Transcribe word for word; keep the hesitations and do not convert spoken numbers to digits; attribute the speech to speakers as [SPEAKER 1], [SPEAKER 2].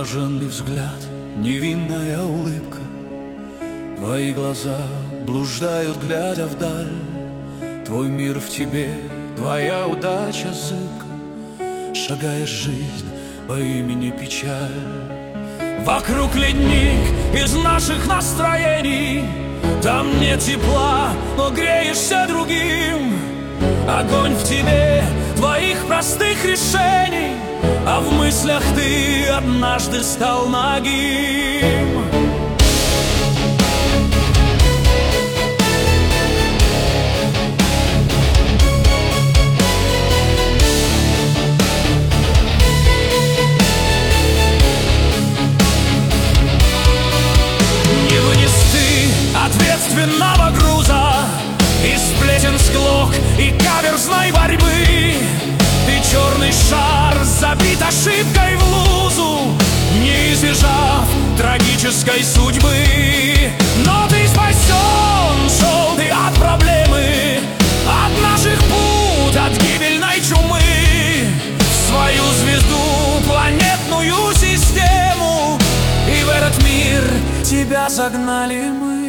[SPEAKER 1] Восторженный взгляд, невинная улыбка, твои глаза блуждают, глядя вдаль. Твой мир в тебе, твоя удача зыбка, шагает жизнь по имени печаль. Вокруг ледник из наших настроений, там нет тепла, но греешься другим. Огонь в тебе, твоих простых решений, а в мыслях ты однажды стал нагим. Не вынес ты ответственного груза из сплетен, склок и каверзной борьбы. Ты черный шар, забит ошибкой в лузу, не избежав трагической судьбы. Но ты спасен, шел ты от проблемы, от наших пут, от гибельной чумы. В свою звезду, планетную систему, и в этот мир тебя загнали мы.